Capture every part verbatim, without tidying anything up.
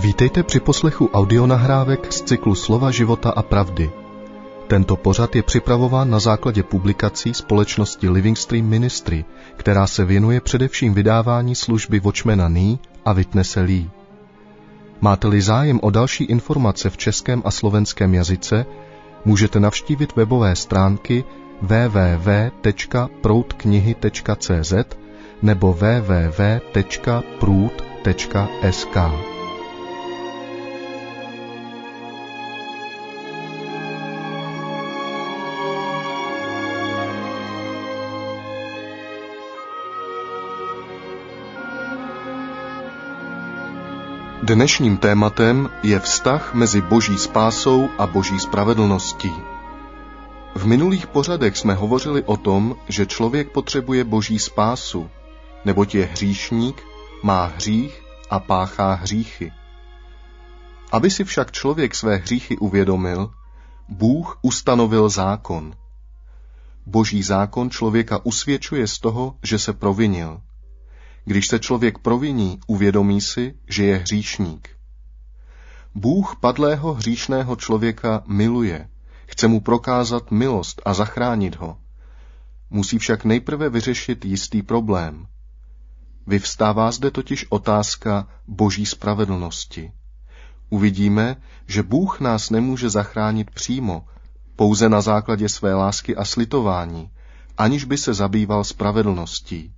Vítejte při poslechu audionahrávek z cyklu Slova života a pravdy. Tento pořad je připravován na základě publikací společnosti Living Stream Ministry, která se věnuje především vydávání služby Watchmana Nee a Witnesse Lee. Máte-li zájem o další informace v českém a slovenském jazyce, můžete navštívit webové stránky w w w tečka proud knihy tečka c z nebo w w w tečka proud tečka s k. Dnešním tématem je vztah mezi boží spásou a boží spravedlností. V minulých pořadech jsme hovořili o tom, že člověk potřebuje boží spásu, neboť je hříšník, má hřích a páchá hříchy. Aby si však člověk své hříchy uvědomil, Bůh ustanovil zákon. Boží zákon člověka usvědčuje z toho, že se provinil. Když se člověk proviní, uvědomí si, že je hříšník. Bůh padlého hříšného člověka miluje, chce mu prokázat milost a zachránit ho. Musí však nejprve vyřešit jistý problém. Vyvstává zde totiž otázka boží spravedlnosti. Uvidíme, že Bůh nás nemůže zachránit přímo, pouze na základě své lásky a slitování, aniž by se zabýval spravedlností.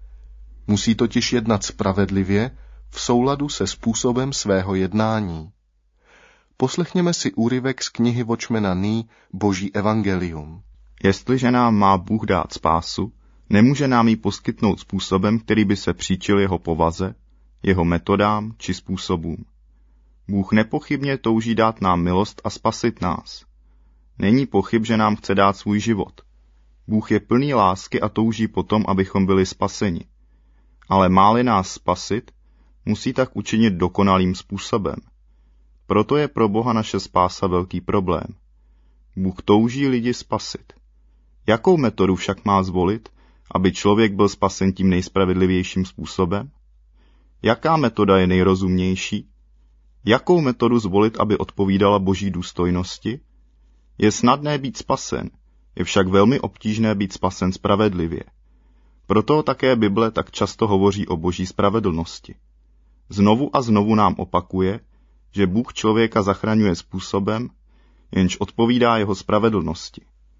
Musí totiž jednat spravedlivě v souladu se způsobem svého jednání. Poslechněme si úryvek z knihy Watchmana Nee Boží evangelium. Jestliže nám má Bůh dát spásu, nemůže nám ji poskytnout způsobem, který by se příčil jeho povaze, jeho metodám či způsobům. Bůh nepochybně touží dát nám milost a spasit nás. Není pochyb, že nám chce dát svůj život. Bůh je plný lásky a touží potom, abychom byli spaseni. Ale má-li nás spasit, musí tak učinit dokonalým způsobem. Proto je pro Boha naše spása velký problém. Bůh touží lidi spasit. Jakou metodu však má zvolit, aby člověk byl spasen tím nejspravedlivějším způsobem? Jaká metoda je nejrozumnější? Jakou metodu zvolit, aby odpovídala boží důstojnosti? Je snadné být spasen, je však velmi obtížné být spasen spravedlivě. Proto také Bible tak často hovoří o boží spravedlnosti. Znovu a znovu nám opakuje, že Bůh člověka zachraňuje způsobem, jenž odpovídá jeho spravedlnosti.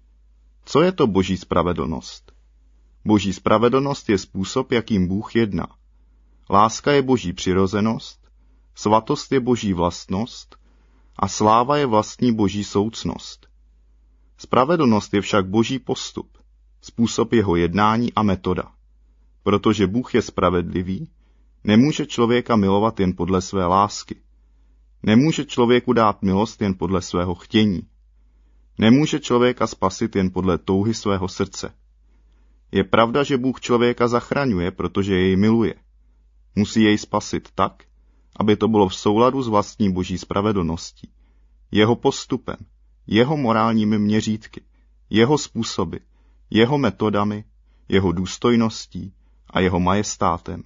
Co je to boží spravedlnost? Boží spravedlnost je způsob, jakým Bůh jedná. Láska je boží přirozenost, svatost je boží vlastnost a sláva je vlastní boží soucnost. Spravedlnost je však boží postup, způsob jeho jednání a metoda. Protože Bůh je spravedlivý, nemůže člověka milovat jen podle své lásky. Nemůže člověku dát milost jen podle svého chtění. Nemůže člověka spasit jen podle touhy svého srdce. Je pravda, že Bůh člověka zachraňuje, protože jej miluje. Musí jej spasit tak, aby to bylo v souladu s vlastní boží spravedlností, jeho postupem, jeho morálními měřítky, jeho způsoby, jeho metodami, jeho důstojností a jeho majestátem.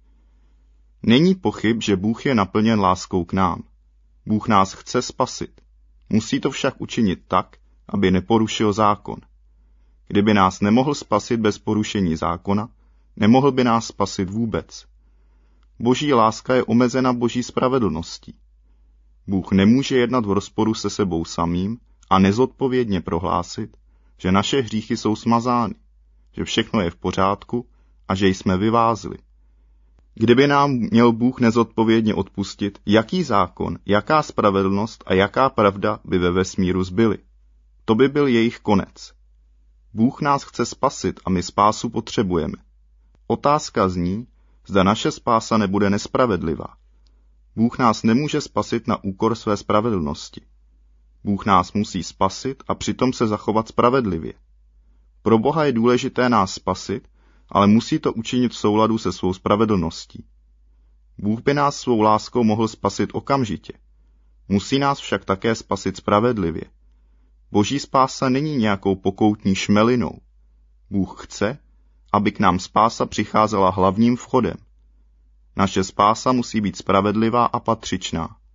Není pochyb, že Bůh je naplněn láskou k nám. Bůh nás chce spasit. Musí to však učinit tak, aby neporušil zákon. Kdyby nás nemohl spasit bez porušení zákona, nemohl by nás spasit vůbec. Boží láska je omezena boží spravedlností. Bůh nemůže jednat v rozporu se sebou samým a nezodpovědně prohlásit, že naše hříchy jsou smazány, že všechno je v pořádku a že jsme vyvázli. Kdyby nám měl Bůh nezodpovědně odpustit, jaký zákon, jaká spravedlnost a jaká pravda by ve vesmíru zbyly? To by byl jejich konec. Bůh nás chce spasit a my spásu potřebujeme. Otázka zní, zda naše spása nebude nespravedlivá. Bůh nás nemůže spasit na úkor své spravedlnosti. Bůh nás musí spasit a přitom se zachovat spravedlivě. Pro Boha je důležité nás spasit, ale musí to učinit v souladu se svou spravedlností. Bůh by nás svou láskou mohl spasit okamžitě. Musí nás však také spasit spravedlivě. Boží spása není nějakou pokoutní šmelinou. Bůh chce, aby k nám spása přicházela hlavním vchodem. Naše spása musí být spravedlivá a patřičná.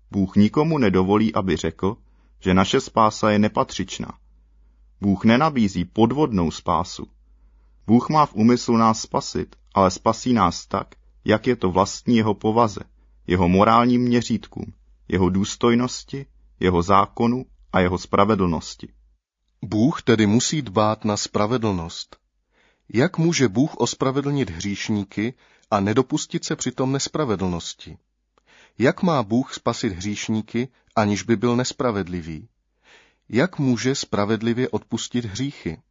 Bůh nikomu nedovolí, aby řekl, že naše spása je nepatřičná. Bůh nenabízí podvodnou spásu. Bůh má v úmyslu nás spasit, ale spasí nás tak, jak je to vlastní jeho povaze, jeho morálním měřítkům, jeho důstojnosti, jeho zákonu a jeho spravedlnosti. Bůh tedy musí dbát na spravedlnost. Jak může Bůh ospravedlnit hříšníky a nedopustit se přitom nespravedlnosti? Jak má Bůh spasit hříšníky, aniž by byl nespravedlivý? Jak může spravedlivě odpustit hříchy?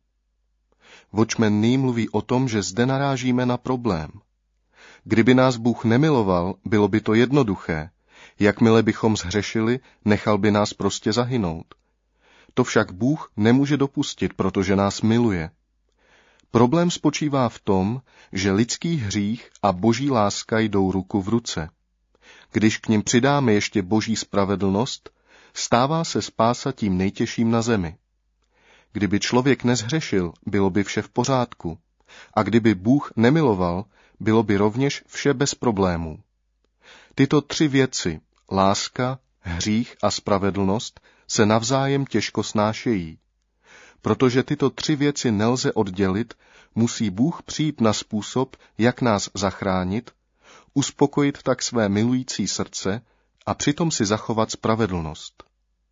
Watchman Nee mluví o tom, že zde narážíme na problém. Kdyby nás Bůh nemiloval, bylo by to jednoduché. Jakmile bychom zhřešili, nechal by nás prostě zahynout. To však Bůh nemůže dopustit, protože nás miluje. Problém spočívá v tom, že lidský hřích a boží láska jdou ruku v ruce. Když k nim přidáme ještě boží spravedlnost, stává se spása tím nejtěžším na zemi. Kdyby člověk nezhřešil, bylo by vše v pořádku. A kdyby Bůh nemiloval, bylo by rovněž vše bez problémů. Tyto tři věci, láska, hřích a spravedlnost, se navzájem těžko snášejí. Protože tyto tři věci nelze oddělit, musí Bůh přijít na způsob, jak nás zachránit, uspokojit tak své milující srdce a přitom si zachovat spravedlnost.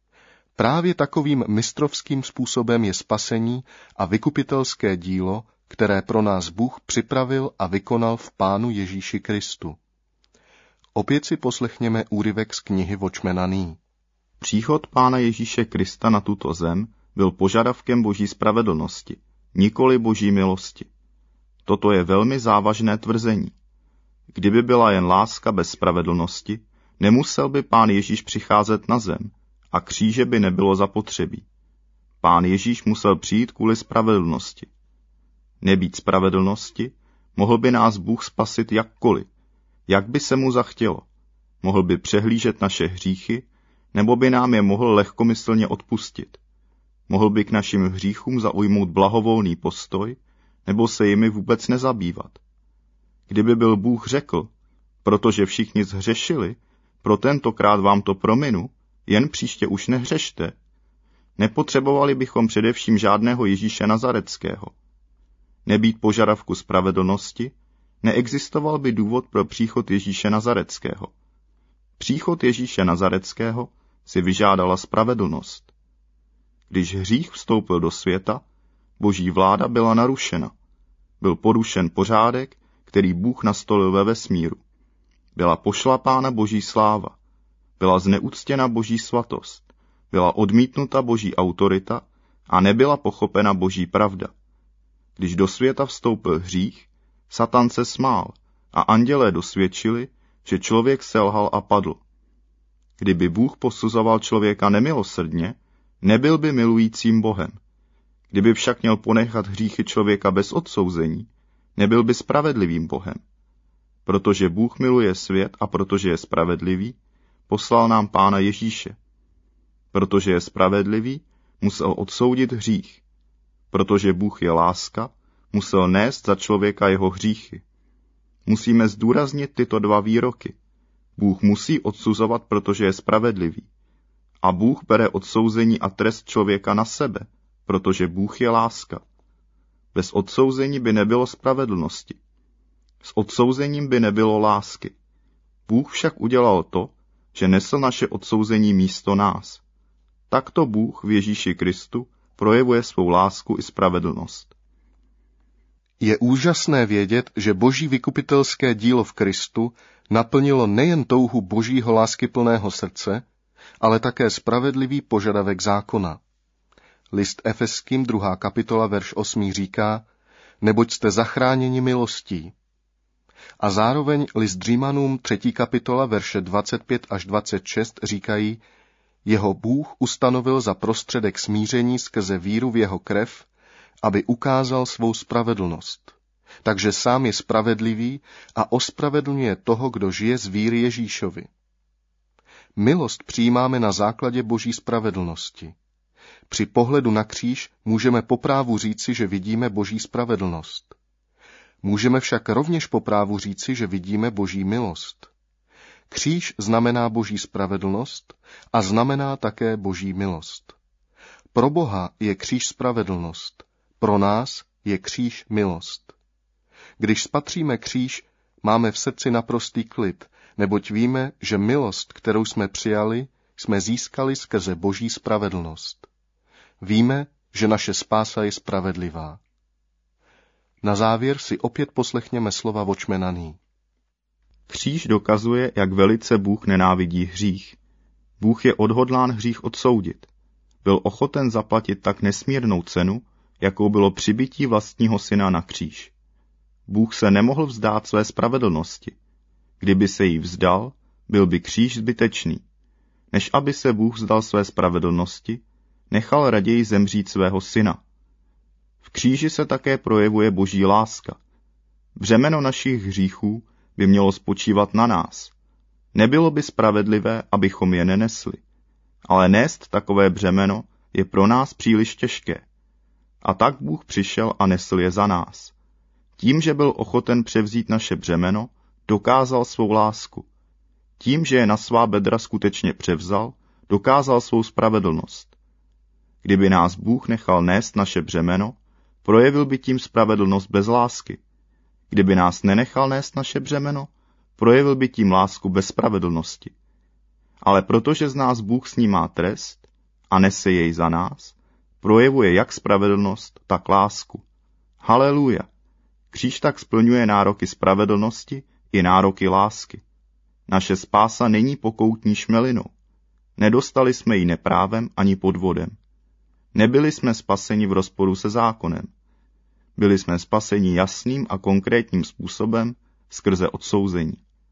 Právě takovým mistrovským způsobem je spasení a vykupitelské dílo, které pro nás Bůh připravil a vykonal v Pánu Ježíši Kristu. Opět si poslechněme úryvek z knihy Watchmana Nee. Příchod Pána Ježíše Krista na tuto zem byl požadavkem boží spravedlnosti, nikoli boží milosti. Toto je velmi závažné tvrzení. Kdyby byla jen láska bez spravedlnosti, nemusel by Pán Ježíš přicházet na zem a kříže by nebylo zapotřebí. Pán Ježíš musel přijít kvůli spravedlnosti. Nebýt spravedlnosti, mohl by nás Bůh spasit jakkoliv, jak by se mu zachtělo. Mohl by přehlížet naše hříchy, nebo by nám je mohl lehkomyslně odpustit. Mohl by k našim hříchům zaujmout blahovolný postoj, nebo se jimi vůbec nezabývat. Kdyby byl Bůh řekl, protože všichni zhřešili, pro tentokrát vám to prominu, jen příště už nehřešte, nepotřebovali bychom především žádného Ježíše Nazareckého. Nebýt požadavku spravedlnosti, neexistoval by důvod pro příchod Ježíše Nazareckého. Příchod Ježíše Nazareckého si vyžádala spravedlnost. Když hřích vstoupil do světa, boží vláda byla narušena. Byl porušen pořádek, který Bůh nastolil ve vesmíru. Byla pošlapána boží sláva. Byla zneuctěna boží svatost. Byla odmítnuta boží autorita a nebyla pochopena boží pravda. Když do světa vstoupil hřích, Satan se smál a andělé dosvědčili, že člověk selhal a padl. Kdyby Bůh posuzoval člověka nemilosrdně, nebyl by milujícím Bohem. Kdyby však měl ponechat hříchy člověka bez odsouzení, nebyl by spravedlivým Bohem. Protože Bůh miluje svět a protože je spravedlivý, poslal nám Pána Ježíše. Protože je spravedlivý, musel odsoudit hřích. Protože Bůh je láska, musel nést za člověka jeho hříchy. Musíme zdůraznit tyto dva výroky. Bůh musí odsuzovat, protože je spravedlivý. A Bůh bere odsouzení a trest člověka na sebe, protože Bůh je láska. Bez odsouzení by nebylo spravedlnosti. S odsouzením by nebylo lásky. Bůh však udělal to, že nesl naše odsouzení místo nás. Takto Bůh v Ježíši Kristu projevuje svou lásku i spravedlnost. Je úžasné vědět, že boží vykupitelské dílo v Kristu naplnilo nejen touhu božího láskyplného srdce, ale také spravedlivý požadavek zákona. List Efeským druhá kapitola verš osm říká, neboť jste zachráněni milostí. A zároveň list Římanům třetí kapitola verše dvacet pět až dvacet šest říkají, jeho Bůh ustanovil za prostředek smíření skrze víru v jeho krev, aby ukázal svou spravedlnost. Takže sám je spravedlivý a ospravedlňuje toho, kdo žije z víry Ježíšovi. Milost přijímáme na základě boží spravedlnosti. Při pohledu na kříž můžeme po právu říci, že vidíme boží spravedlnost. Můžeme však rovněž po právu říci, že vidíme boží milost. Kříž znamená boží spravedlnost a znamená také boží milost. Pro Boha je kříž spravedlnost, pro nás je kříž milost. Když spatříme kříž, máme v srdci naprostý klid, neboť víme, že milost, kterou jsme přijali, jsme získali skrze boží spravedlnost. Víme, že naše spása je spravedlivá. Na závěr si opět poslechněme slova Watchmana Nee. Kříž dokazuje, jak velice Bůh nenávidí hřích. Bůh je odhodlán hřích odsoudit. Byl ochoten zaplatit tak nesmírnou cenu, jakou bylo přibití vlastního syna na kříž. Bůh se nemohl vzdát své spravedlnosti. Kdyby se jí vzdal, byl by kříž zbytečný. Než aby se Bůh vzdal své spravedlnosti, nechal raději zemřít svého syna. V kříži se také projevuje boží láska. Břemeno našich hříchů by mělo spočívat na nás. Nebylo by spravedlivé, abychom je nenesli. Ale nést takové břemeno je pro nás příliš těžké. A tak Bůh přišel a nesl je za nás. Tím, že byl ochoten převzít naše břemeno, dokázal svou lásku. Tím, že je na svá bedra skutečně převzal, dokázal svou spravedlnost. Kdyby nás Bůh nechal nést naše břemeno, projevil by tím spravedlnost bez lásky. Kdyby nás nenechal nést naše břemeno, projevil by tím lásku bez spravedlnosti. Ale protože z nás Bůh snímá trest a nese jej za nás, projevuje jak spravedlnost, tak lásku. Haleluja! Kříž tak splňuje nároky spravedlnosti i nároky lásky. Naše spása není pokoutní šmelinou. Nedostali jsme ji neprávem ani podvodem. Nebyli jsme spaseni v rozporu se zákonem. Byli jsme spaseni jasným a konkrétním způsobem skrze odsouzení.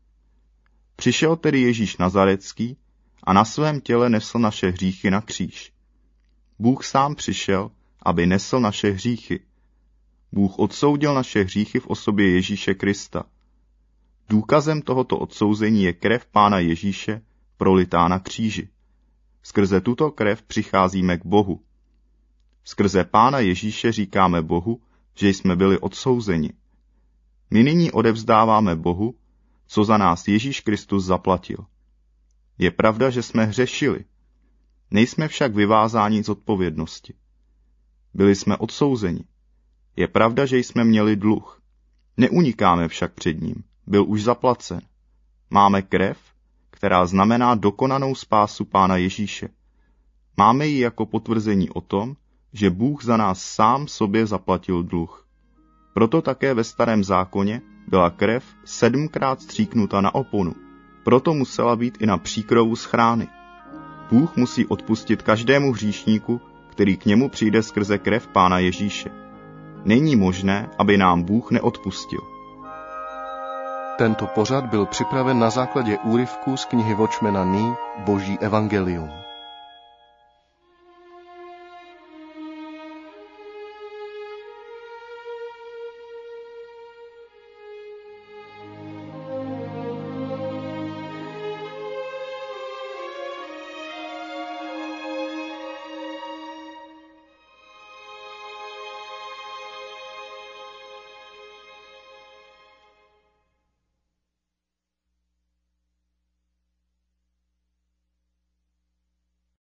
Přišel tedy Ježíš Nazarecký a na svém těle nesl naše hříchy na kříž. Bůh sám přišel, aby nesl naše hříchy. Bůh odsoudil naše hříchy v osobě Ježíše Krista. Důkazem tohoto odsouzení je krev Pána Ježíše, prolitá na kříži. Skrze tuto krev přicházíme k Bohu. Skrze Pána Ježíše říkáme Bohu, že jsme byli odsouzeni. My nyní odevzdáváme Bohu, co za nás Ježíš Kristus zaplatil. Je pravda, že jsme hřešili. Nejsme však vyvázáni z odpovědnosti. Byli jsme odsouzeni. Je pravda, že jsme měli dluh. Neunikáme však před ním. Byl už zaplacen. Máme krev, která znamená dokonanou spásu Pána Ježíše. Máme ji jako potvrzení o tom, že Bůh za nás sám sobě zaplatil dluh. Proto také ve Starém zákoně byla krev sedmkrát stříknuta na oponu. Proto musela být i na příkrovu schrány. Bůh musí odpustit každému hříšníku, který k němu přijde skrze krev Pána Ježíše. Není možné, aby nám Bůh neodpustil. Tento pořad byl připraven na základě úryvků z knihy Watchmana Nee Boží evangelium.